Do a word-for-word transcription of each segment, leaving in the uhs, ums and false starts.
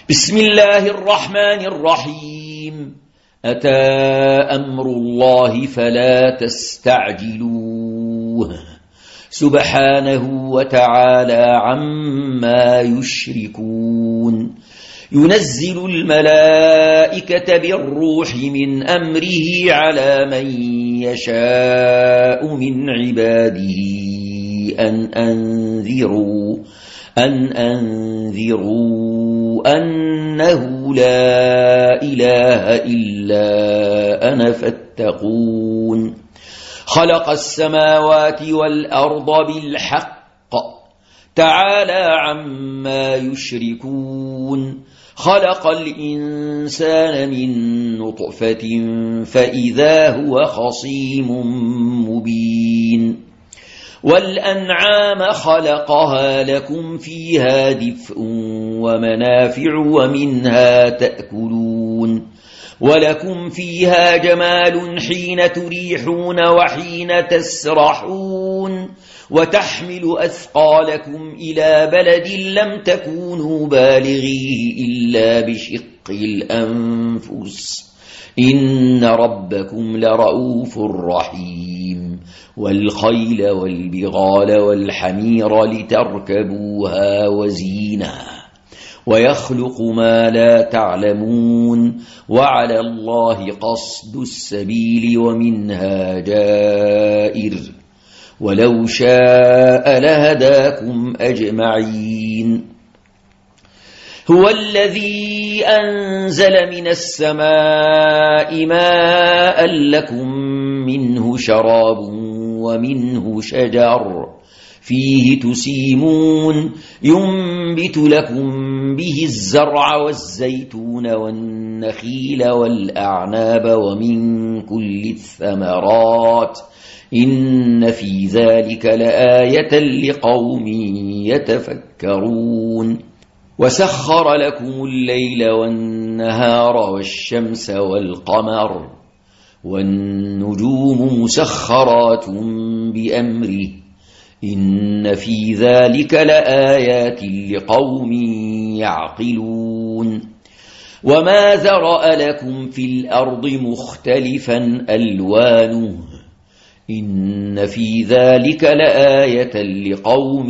بسم الله الرحمن الرحيم. أتى أمر الله فلا تستعجلوه سبحانه وتعالى عما يشركون. ينزل الملائكة بالروح من أمره على من يشاء من عباده أن أنذروا أن أنذروا أنه لا إله إلا أنا فاتقون. خلق السماوات والأرض بالحق تعالى عما يشركون. خلق الإنسان من نطفة فإذا هو خصيم مبين. والأنعام خلقها لكم فيها دفء ومنافع ومنها تأكلون. ولكم فيها جمال حين تريحون وحين تسرحون. وتحمل أثقالكم إلى بلد لم تكونوا بالغيه إلا بشق الأنفس إن ربكم لرؤوف رحيم. والخيل والبغال والحمير لتركبوها وزينة ويخلق ما لا تعلمون. وعلى الله قصد السبيل ومنها جائر ولو شاء لهداكم أجمعين. هو الذي أنزل من السماء ماء لكم منه شراب ومنه شجر فيه تسيمون. ينبت لكم به الزرع والزيتون والنخيل والأعناب ومن كل الثمرات إن في ذلك لآية لقوم يتفكرون. وسخر لكم الليل والنهار والشمس والقمر والنجوم مسخرات بأمره إن في ذلك لآيات لقوم يعقلون. وما ذرأ لكم في الأرض مختلفا ألوانه إن في ذلك لآية لقوم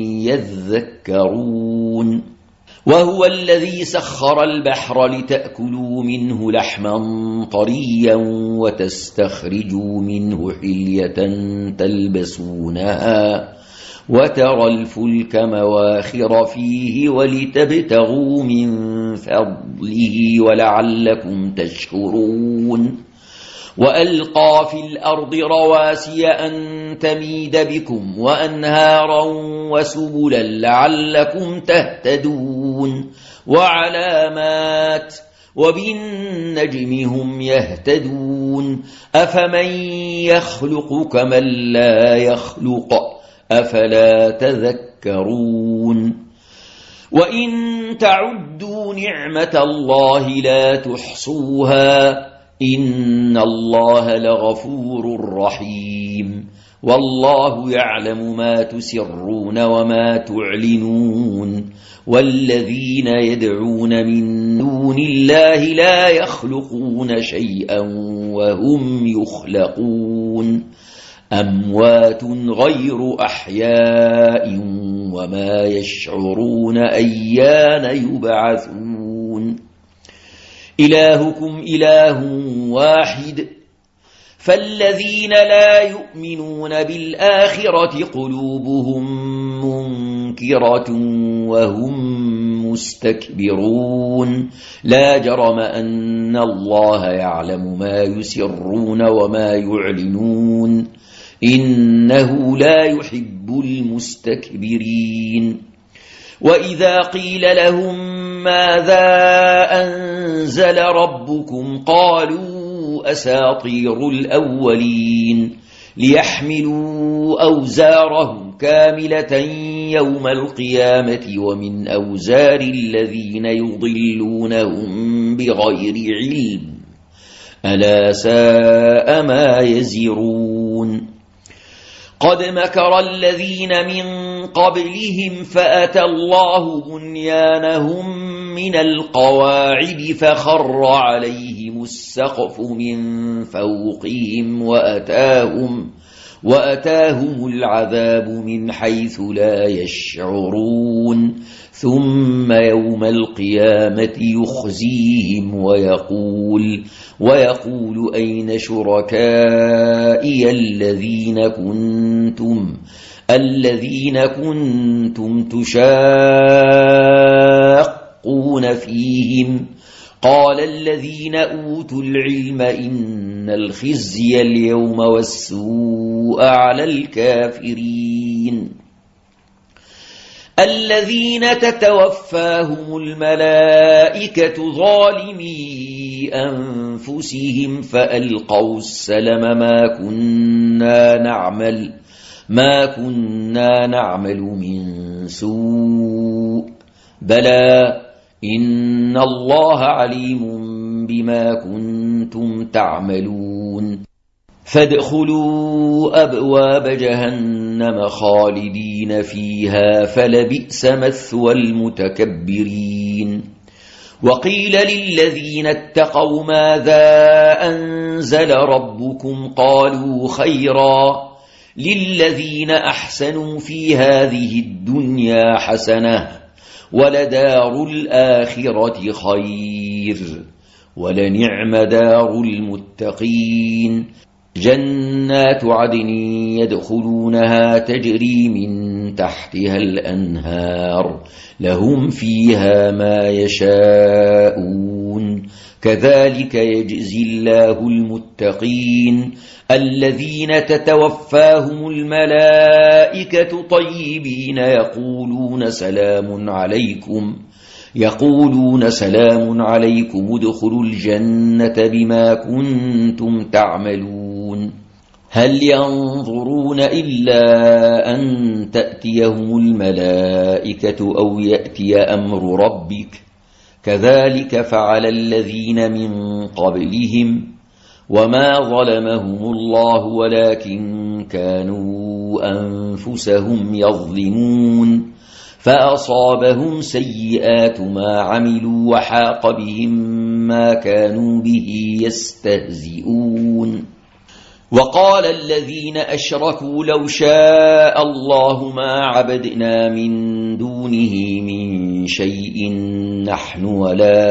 يذكرون. وهو الذي سخر البحر لتأكلوا منه لحما طريا وتستخرجوا منه حلية تلبسونها وترى الفلك مواخر فيه ولتبتغوا من فضله ولعلكم تشكرون. وألقى في الأرض رواسي أن تميد بكم وأنهارا وسبلا لعلكم تهتدون. وعلامات وبالنجم هم يهتدون. أفمن يخلق كمن لا يخلق أفلا تذكرون. وإن تعدوا نعمة الله لا تحصوها إن الله لغفور رحيم. والله يعلم ما تسرون وما تعلنون. والذين يدعون من دون الله لا يخلقون شيئا وهم يخلقون. أموات غير أحياء وما يشعرون أيان يبعثون. إلهكم إله واحد فالذين لا يؤمنون بالآخرة قلوبهم منكرة وهم مستكبرون. لا جرم أن الله يعلم ما يسرون وما يعلنون إنه لا يحب المستكبرين. وإذا قيل لهم ماذا أنزل ربكم قالوا أساطير الأولين ليحملوا أوزارهم كاملة يوم القيامة ومن أوزار الذين يضلونهم بغير علم ألا ساء ما يزرون. قد مكر الذين من قبلهم فأتى الله بنيانهم من القواعد فخر عليهم السقف من فوقهم وأتاهم, وأتاهم العذاب من حيث لا يشعرون ثم يوم القيامة يخزيهم ويقول ويقول أين شركائي الذين كنتم الذين كنتم تشاقون فيهم قال الذين أوتوا العلم إن الخزي اليوم والسوء على الكافرين الذين تتوفاهم الملائكة ظالمي أنفسهم فألقوا السلم ما كنا نعمل ما كنا نعمل من سوء بلى إن الله عليم بما كنتم تعملون فادخلوا أبواب جهنم خالدين فيها فلبئس مثوى المتكبرين وقيل للذين اتقوا ماذا أنزل ربكم قالوا خيرا للذين أحسنوا في هذه الدنيا حسنة ولدار الآخرة خير ولنعم دار المتقين جنات عدن يدخلونها تجري من تحتها الأنهار لهم فيها ما يشاءون كذلك يجزي الله المتقين الذين تتوفاهم الملائكة طيبين يقولون سلام عليكم يقولون سلام عليكم ادخلوا الجنة بما كنتم تعملون هل ينظرون إلا أن تأتيهم الملائكة أو يأتي أمر ربك كذلك فعل الذين من قبلهم وما ظلمهم الله ولكن كانوا أنفسهم يظلمون فأصابهم سيئات ما عملوا وحاق بهم ما كانوا به يستهزئون وقال الذين أشركوا لو شاء الله ما عبدنا من دونه من شيء نحن ولا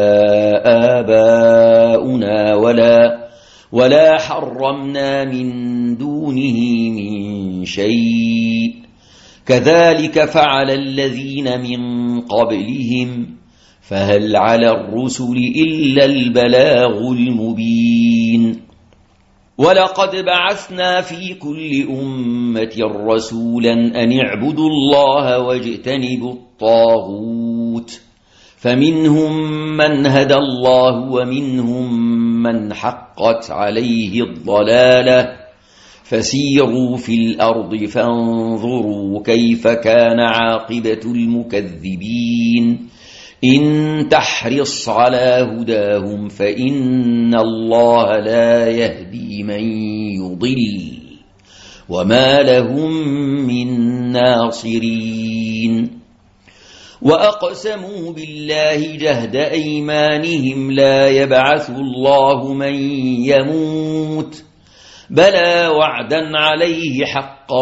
آباؤنا ولا ولا حرمنا من دونه من شيء كذلك فعل الذين من قبلهم فهل على الرسل إلا البلاغ المبين ولقد بعثنا في كل أمة رسولا أن اعبدوا الله واجتنبوا الطاغوت فمنهم من هدى الله ومنهم من حقت عليه الضلالة فسيروا في الأرض فانظروا كيف كان عاقبة المكذبين إن تحرص على هداهم فإن الله لا يهدي من يضل وما لهم من ناصرين وأقسموا بالله جهد أيمانهم لا يبعث الله من يموت بلى وعدا عليه حقا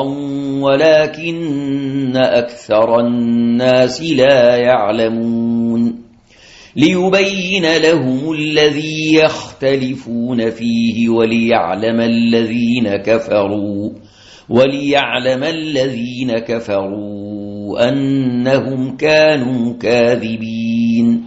ولكن أكثر الناس لا يعلمون ليبين لهم الذي يختلفون فيه وليعلم الذين كفروا وليعلم الذين كفروا أنهم كانوا كاذبين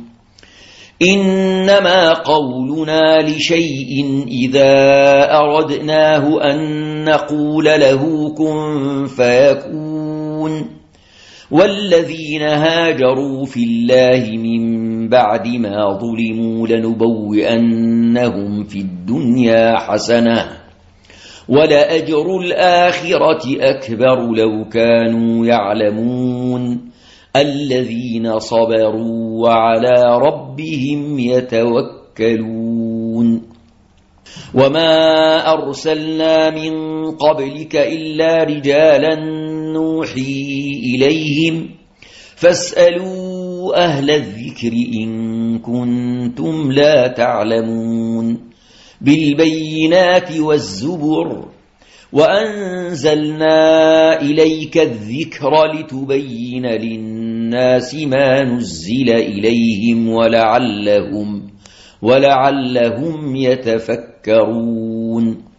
إنما قولنا لشيء إذا أردناه أن نقول له كن فيكون والذين هاجروا في الله من بعد ما ظلموا لنبوئنهم في الدنيا حسنة ولأجر الآخرة أكبر لو كانوا يعلمون الذين صبروا وعلى ربهم يتوكلون وما أرسلنا من قبلك إلا رجالا نوحي إليهم فاسألوا أهل الذكر إن كنتم لا تعلمون بالبينات والزبر وأنزلنا إليك الذكر لتبين للناس ما نزل إليهم ولعلهم ولعلهم يتفكرون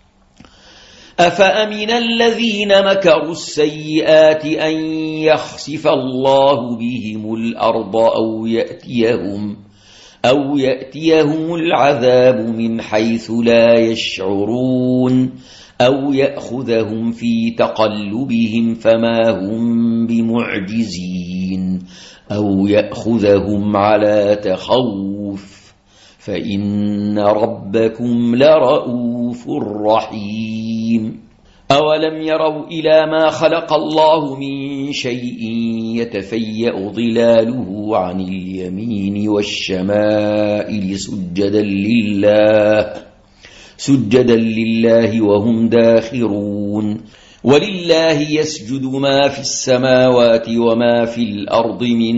أفأمن الذين مكروا السيئات أن يخسف الله بهم الأرض أو يأتيهم أو يأتيهم العذاب من حيث لا يشعرون أو يأخذهم في تقلبهم فما هم بمعجزين أو يأخذهم على تخوف فإن ربكم لرؤوف رحيم أولم يروا إلى ما خلق الله من شيء يتفيأ ظلاله عن اليمين والشمائل سجدا لله سجدا لله وهم داخرون ولله يسجد ما في السماوات وما في الأرض من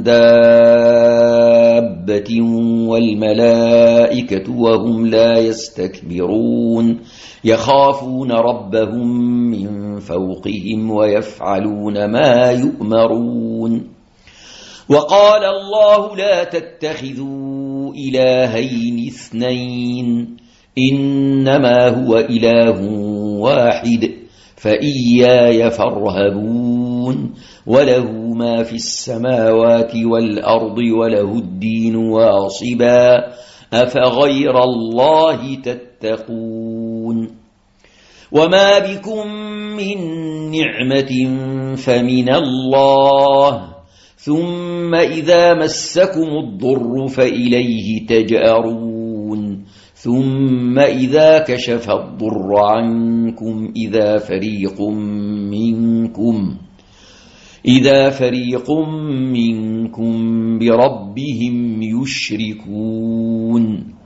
دابة والملائكة وهم لا يستكبرون يخافون ربهم من فوقهم ويفعلون ما يؤمرون وقال الله لا تتخذوا إلهين اثنين إنما هو إله واحد فإياي فارهبون وله ما في السماوات والأرض وله الدين واصبا أفغير الله تتقون وما بكم من نعمة فمن الله ثم إذا مسكم الضر فإليه تجأرون ثم إذا كشف الضر عنكم إذا فريق منكم إذا فريق منكم بربهم يشركون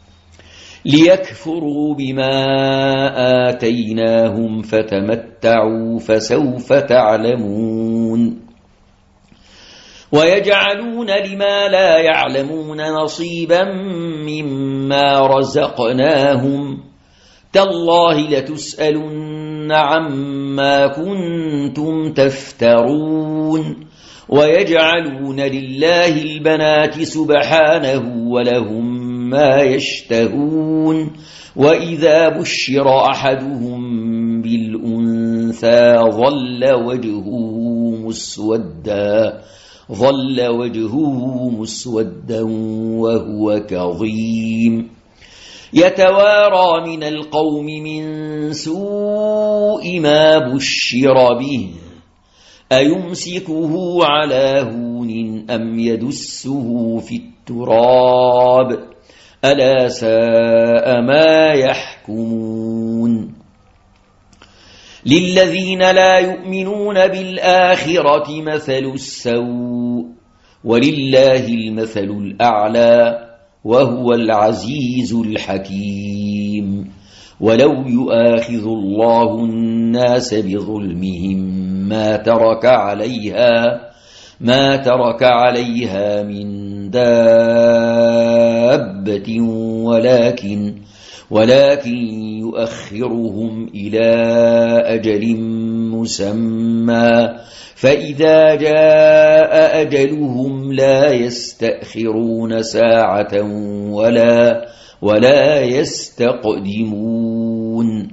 ليكفروا بما آتيناهم فتمتعوا فسوف تعلمون ويجعلون لما لا يعلمون نصيبا مما رزقناهم تالله لتسألن عما كنتم تفترون ويجعلون لله البنات سبحانه ولهم ما يشتهون وإذا بشر أحدهم بالأنثى ظل وجهه مسودا ظل وجهه مسودا وهو كظيم يتوارى من القوم من سوء ما بشر به أيمسكه على هون أم يدسه في التراب ألا ساء ما يحكمون للذين لا يؤمنون بالآخرة مثل السوء ولله المثل الأعلى وهو العزيز الحكيم ولو يؤاخذ الله الناس بظلمهم ما ترك عليها ما ترك عليها من دابة ولكن ولكن يؤخرهم إلى أجل مسمى فإذا جاء أجلهم لا يستأخرون ساعة ولا ولا يستقدمون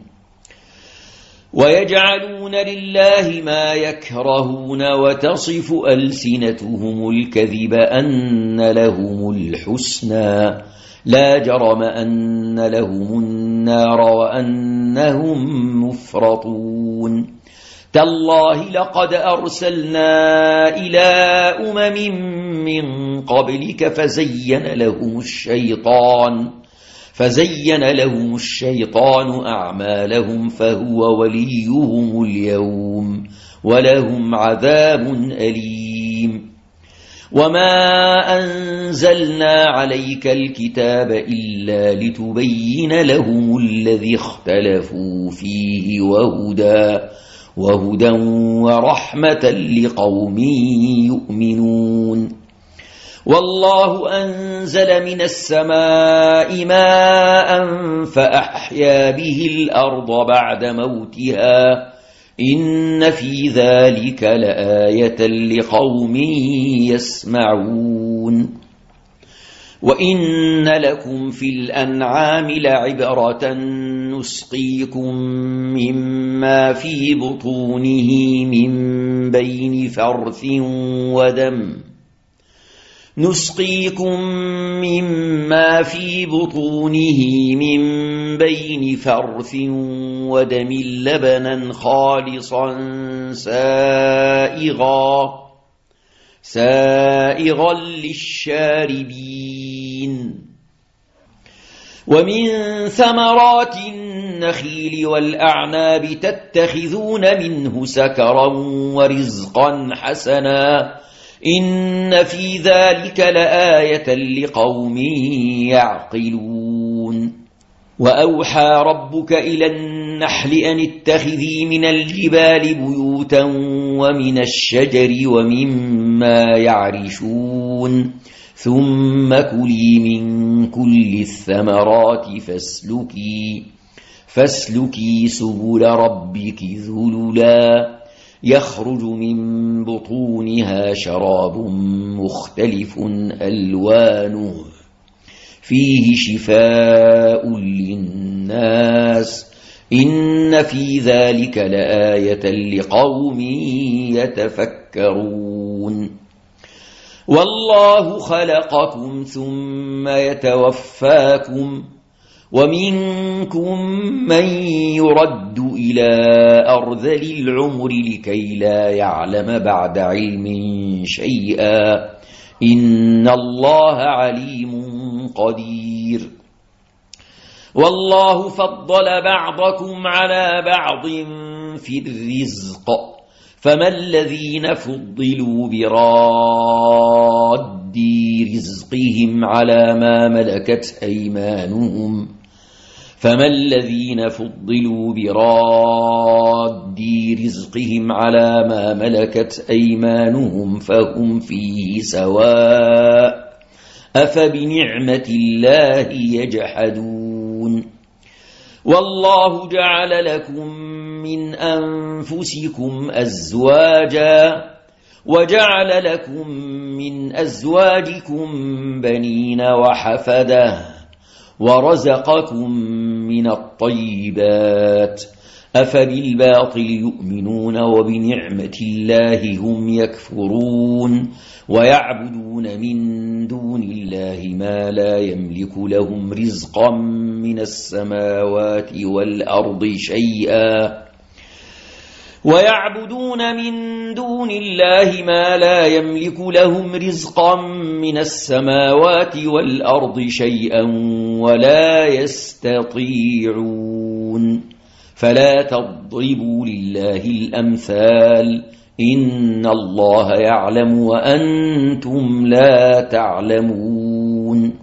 ويجعلون لله ما يكرهون وتصف ألسنتهم الكذب أن لهم الحسنى لا جرم أن لهم النار وأنهم مفرطون تالله لقد أرسلنا إلى أمم من قبلك فزين لهم الشيطان فزين لهم الشيطان أعمالهم فهو وليهم اليوم ولهم عذاب أليم وما أنزلنا عليك الكتاب إلا لتبين لهم الذي اختلفوا فيه وهدى وهدى ورحمة لقوم يؤمنون. والله أنزل من السماء ماء فأحيا به الأرض بعد موتها إن في ذلك لآية لقوم يسمعون. وإن لكم في الأنعام لعبرة نسقيكم مما في بطونه من بين فرث ودم نسقيكم مما في بطونه من بين فرث ودم لبنا خالصا سائغا سائغا للشاربين ومن ثمرات النخيل والأعناب تتخذون منه سكرا ورزقا حسنا إن في ذلك لآية لقوم يعقلون. وأوحى ربك إلى النحل أن اتخذي من الجبال بيوتا ومن الشجر ومما يعرشون ثم كلي من كل الثمرات فاسلكي فاسلكي سبل ربك ذللا يخرج من بطونها شراب مختلف ألوانه فيه شفاء للناس إن في ذلك لآية لقوم يتفكرون. والله خلقكم ثم يتوفاكم ومنكم من يرد إلى أرذل العمر لكي لا يعلم بعد علم شيئا إن الله عليم قدير. والله فضل بعضكم على بعض في الرزق فما الذين فضلوا براد رزقهم على ما ملكت أيمانهم فما الذين فضلوا براد رزقهم على ما ملكت أيمانهم فهم فيه سواء أفبنعمة الله يجحدون. والله جعل لكم من أنفسكم أزواجا وجعل لكم من أزواجكم بنين وحفدة ورزقكم من الطيبات أفبالباطل يؤمنون وبنعمة الله هم يكفرون ويعبدون من دون الله ما لا يملك لهم رزقا من السماوات والأرض شيئا ويعبدون من دون الله ما لا يملك لهم رزقا من السماوات والأرض شيئا ولا يستطيعون. فلا تضربوا لله الأمثال إن الله يعلم وأنتم لا تعلمون.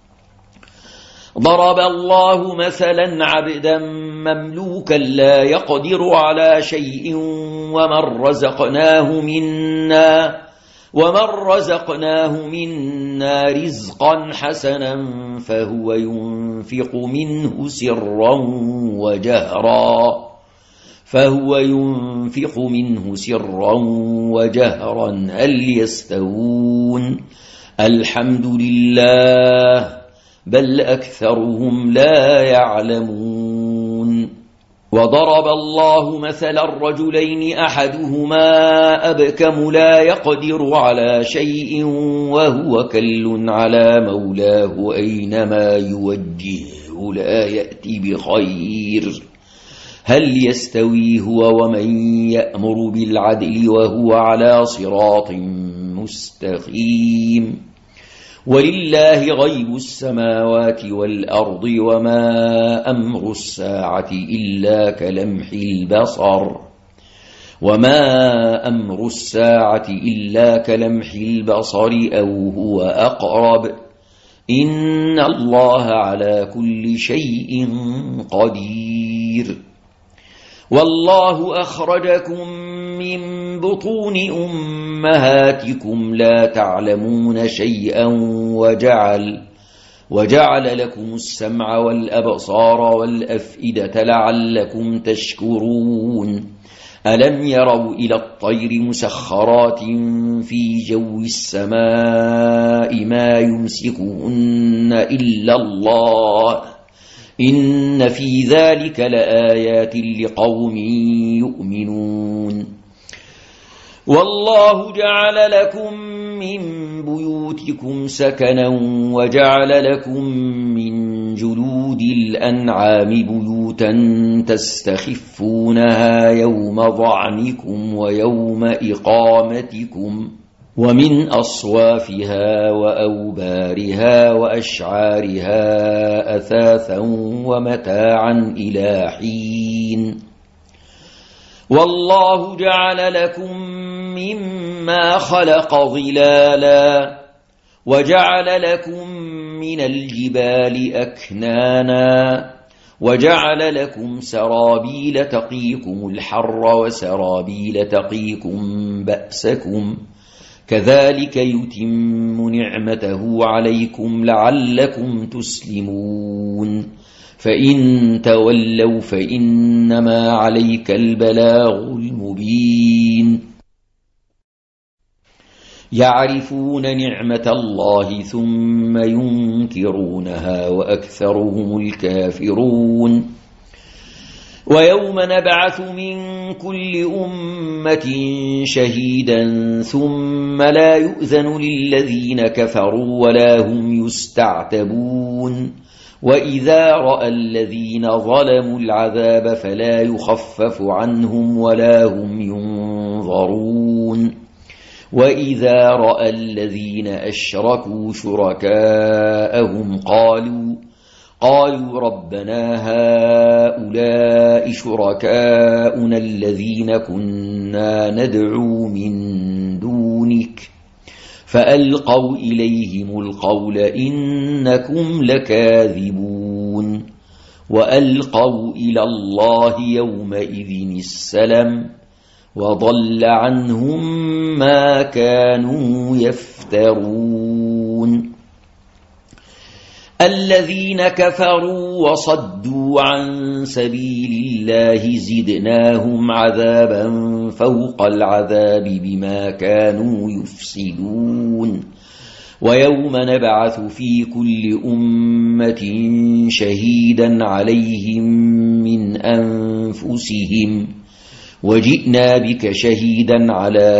ضرب الله مثلا عبدا مملوكا لا يقدر على شيء ومن رزقناه منا ومن رزقناه منا رزقا حسنا فهو ينفق منه سرا وجهرا فهو ينفق منه سرا وجهرا هل يستوون الحمد لله بل أكثرهم لا يعلمون. وضرب الله مثلا الرجلين أحدهما أبكم لا يقدر على شيء وهو كل على مولاه أينما يوجهه لا يأتي بخير هل يستوي هو ومن يأمر بالعدل وهو على صراط مستقيم. ولله غيب السماوات والأرض وما أمر الساعة إلا كلمح البصر وما أمر الساعة إلا كلمح البصر أو هو أقرب إن الله على كل شيء قدير. والله أخرجكم من بطون أمهاتكم لا تعلمون شيئا وجعل وجعل لكم السمع والأبصار والأفئدة لعلكم تشكرون ألم يروا إلى الطير مسخرات في جو السماء ما يمسكهن إلا الله إن في ذلك لآيات لقوم يؤمنون والله جعل لكم من بيوتكم سكنا وجعل لكم من جلود الأنعام بيوتا تستخفونها يوم ظعنكم ويوم إقامتكم ومن أصوافها وأوبارها وأشعارها أثاثا ومتاعا إلى حين والله جعل لكم مما خلق ظلالا وجعل لكم من الجبال أكنانا وجعل لكم سرابيل تقيكم الحر وسرابيل تقيكم بأسكم كذلك يتم نعمته عليكم لعلكم تسلمون فإن تولوا فإنما عليك البلاغ المبين يعرفون نعمة الله ثم ينكرونها وأكثرهم الكافرون ويوم نبعث من كل أمة شهيدا ثم لا يؤذن للذين كفروا ولا هم يستعتبون وإذا رأى الذين ظلموا العذاب فلا يخفف عنهم ولا هم ينظرون وإذا رأى الذين أشركوا شركاءهم قالوا قالوا ربنا هؤلاء شركاؤنا الذين كنا ندعو من دونك فألقوا إليهم القول إنكم لكاذبون وألقوا إلى الله يومئذ السلم وضل عنهم ما كانوا يفترون الذين كفروا وصدوا عن سبيل الله زدناهم عذابا فوق العذاب بما كانوا يفسدون ويوم نبعث في كل أمة شهيدا عليهم من أنفسهم وجئنا بك شهيدا على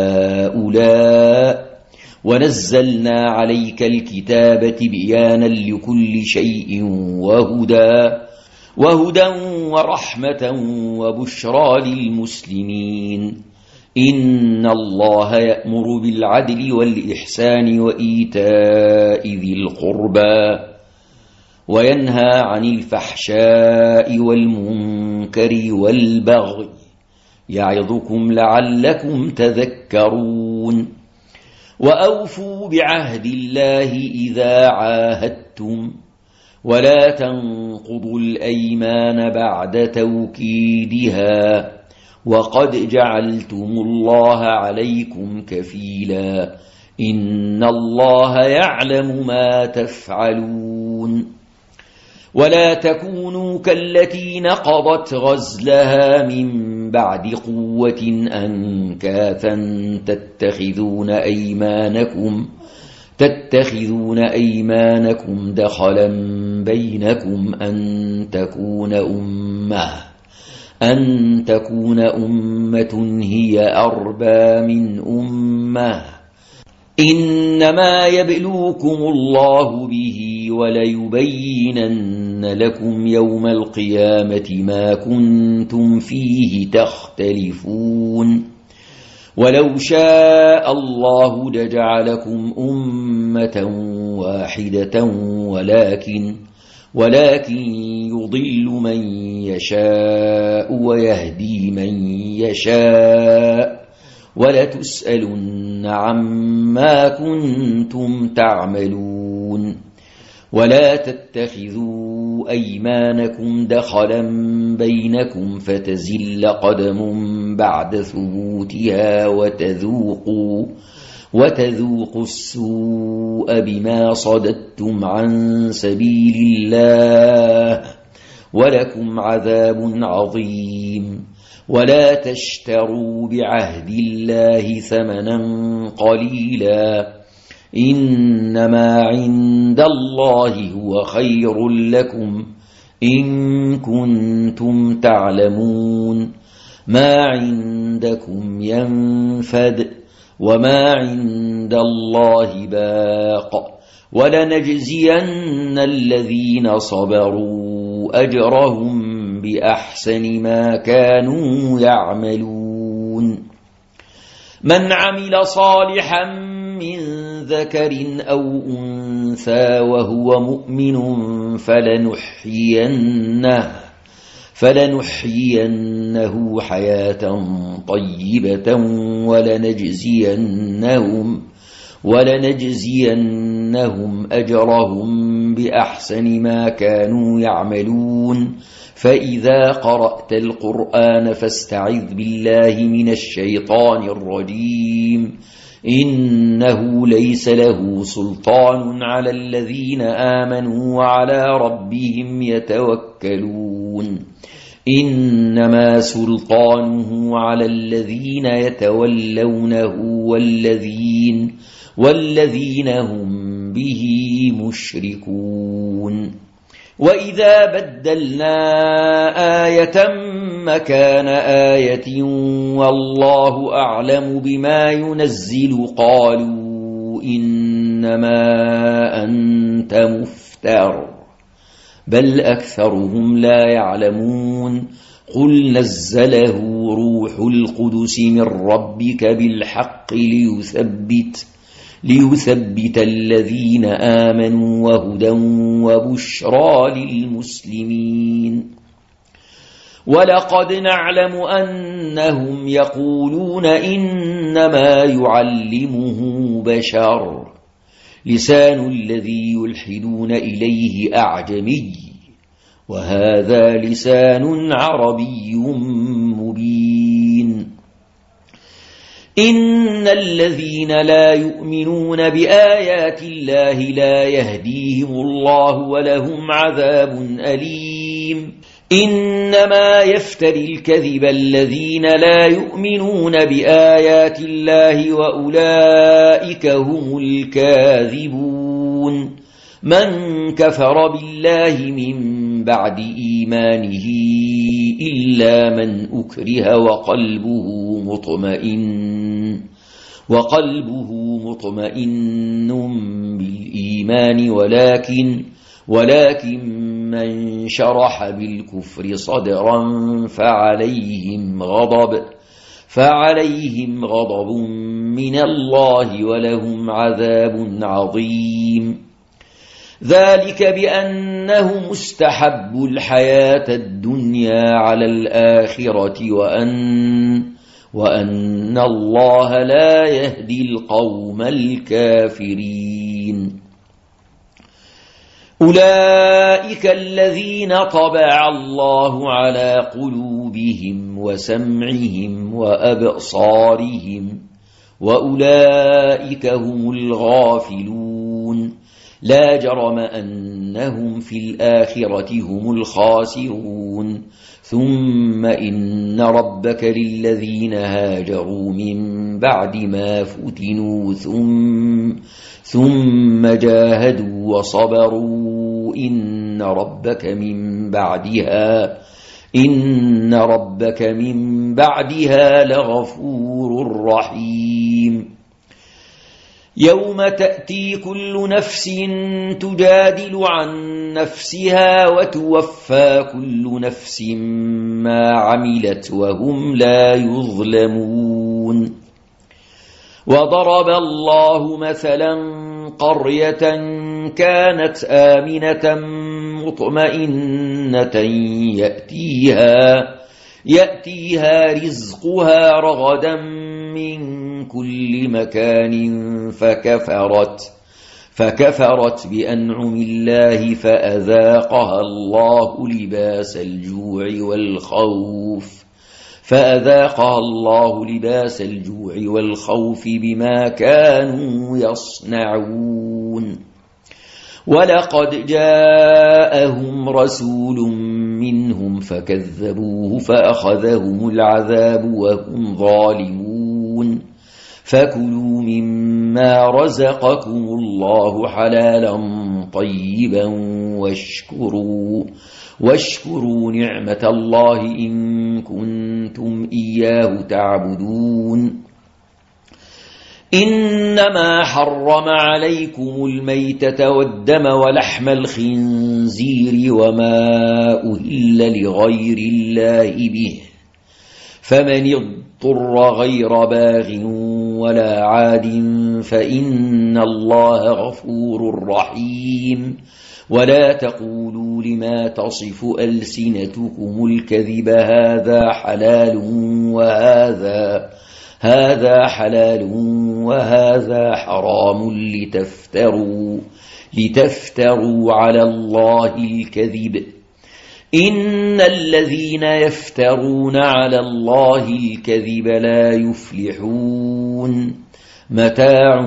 هؤلاء ونزلنا عليك الكتاب تبيانا لكل شيء وهدى وهدى ورحمة وبشرى للمسلمين إن الله يأمر بالعدل والإحسان وإيتاء ذي القربى وينهى عن الفحشاء والمنكر والبغي يعظكم لعلكم تذكرون وأوفوا بعهد الله إذا عاهدتم ولا تنقضوا الأيمان بعد توكيدها وقد جعلتم الله عليكم كفيلا إن الله يعلم ما تفعلون ولا تكونوا كالتي نقضت غزلها من بعد قوة أنكاثا تتخذون أيمانكم تتخذون أيمانكم دخلا بينكم أن تكون أمة أن تكون أمة هي أربى من أمة إنما يبلوكم الله به وليبينن لكم يوم القيامة ما كنتم فيه تختلفون ولو شاء الله لجعلكم أمة واحدة ولكن ولكن يضل من يشاء ويهدي من يشاء ولتسألن عما كنتم تعملون ولا تتخذوا أيمانكم دخلا بينكم فتزل قدم بعد ثبوتها وتذوقوا وتذوقوا السوء بما صددتم عن سبيل الله ولكم عذاب عظيم. ولا تشتروا بعهد الله ثمنا قليلا إنما عند الله هو خير لكم إن كنتم تعلمون. ما عندكم ينفد وما عند الله باق ولنجزين الذين صبروا أجرهم بأحسن ما كانوا يعملون. من عمل صالحا من ذكر أو أنثى وهو مؤمن فلنحيينه فلنحيينه حياة طيبة ولنجزينهم ولنجزينهم أجرهم بأحسن ما كانوا يعملون. فإذا قرأت القرآن فاستعذ بالله من الشيطان الرجيم إنه ليس له سلطان على الذين آمنوا وعلى ربهم يتوكلون إنما سلطانه على الذين يتولونه والذين, والذين هم به مشركون. وإذا بدلنا آية مكان آية والله أعلم بما ينزل قالوا إنما أنت مفتر بل أكثرهم لا يعلمون. قل نزله روح القدس من ربك بالحق ليثبت ليثبت الذين آمنوا وهدى وبشرى للمسلمين. ولقد نعلم أنهم يقولون إنما يعلمه بشر لسان الذي يلحدون إليه أعجمي وهذا لسان عربي مبين. إن الذين لا يؤمنون بآيات الله لا يهديهم الله ولهم عذاب أليم. إنما يفتري الكذب الذين لا يؤمنون بآيات الله وأولئك هم الكاذبون. من كفر بالله من بعد إيمانه إلا من أكره وقلبه مطمئن وقلبه مطمئن بالإيمان ولكن ولكن من شرح بالكفر صدرا فعليهم غضب فعليهم غضب من الله ولهم عذاب عظيم. ذلك بأنهم استحبوا الحياة الدنيا على الآخرة وأن وأن الله لا يهدي القوم الكافرين. أولئك الذين طبع الله على قلوبهم وسمعهم وأبصارهم وأولئك هم الغافلون. لا جرم أنهم في الآخرة هم الخاسرون. ثم إن ربك للذين هاجروا من بعد ما فتنوا ثم, ثم جاهدوا وصبروا إن ربك من بعدها إن ربك من بعدها لغفور رحيم. يوم تأتي كل نفس تجادل عن نفسها وتوفى كل نفس ما عملت وهم لا يظلمون. وضرب الله مثلا قرية كانت آمنة مطمئنة يأتيها, يأتيها رزقها رغدا من كل مكان فكفرت فكفرت بأنعم الله فأذاقها الله لباس الجوع والخوف فأذاقها الله لباس الجوع والخوف بما كانوا يصنعون ولقد جاءهم رسول منهم فكذبوه فأخذهم العذاب وهم ظالمون فكلوا مما رزقكم الله حلالا طيبا واشكروا واشكروا نعمة الله إن كنتم إياه تعبدون إنما حرم عليكم الميتة والدم ولحم الخنزير وما أهل لغير الله به فمن اضطر غير باغ ولا عاد فإن الله غفور رحيم ولا تقولوا لما تصف ألسنتكم الكذب هذا حلال وهذا هذا حلال وهذا حرام لتفتروا لتفتروا على الله الكذب إن الذين يفترون على الله الكذب لا يفلحون متاع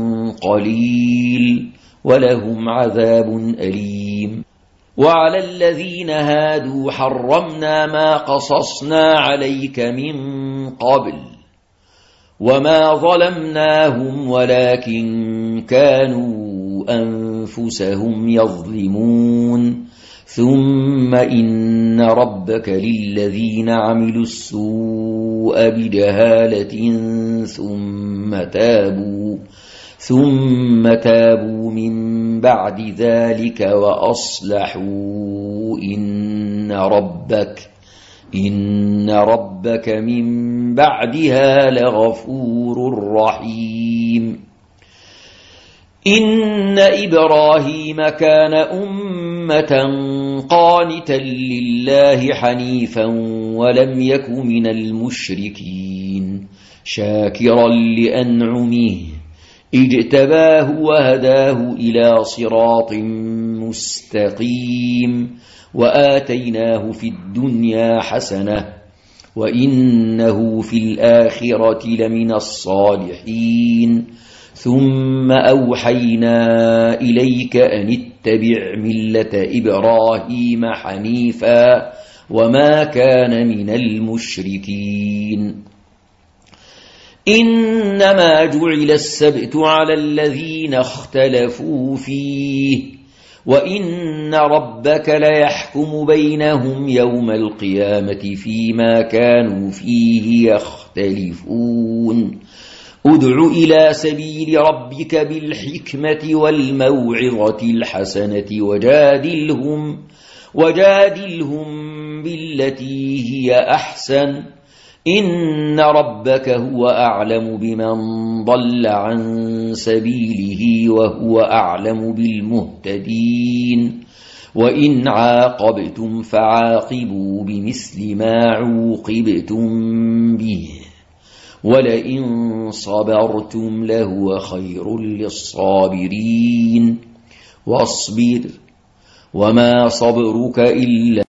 قليل ولهم عذاب أليم وعلى الذين هادوا حرمنا ما قصصنا عليك من قبل وما ظلمناهم ولكن كانوا أنفسهم يظلمون ثم إن ربك للذين عملوا السوء بجهالة ثم تابوا ثم تابوا من بعد ذلك وأصلحوا إن ربك إن ربك من بعدها لغفور رحيم إن إبراهيم كان أمة قانتا لله حنيفا ولم يك من المشركين شاكرا لأنعمه اجتباه وهداه إلى صراط مستقيم وآتيناه في الدنيا حسنة وإنه في الآخرة لمن الصالحين ثم أوحينا إليك أن اتبع ملة إبراهيم حنيفا وما كان من المشركين إنما جعل السبت على الذين اختلفوا فيه وإن ربك ليحكم بينهم يوم القيامة فيما كانوا فيه يختلفون ادع إلى سبيل ربك بالحكمة والموعظة الحسنة وجادلهم وجادلهم بالتي هي أحسن إن ربك هو أعلم بمن ضل عن سبيله وهو أعلم بالمهتدين وإن عاقبتم فعاقبوا بمثل ما عوقبتم به ولئن صبرتم لهو خير للصابرين واصبر وما صبرك إلا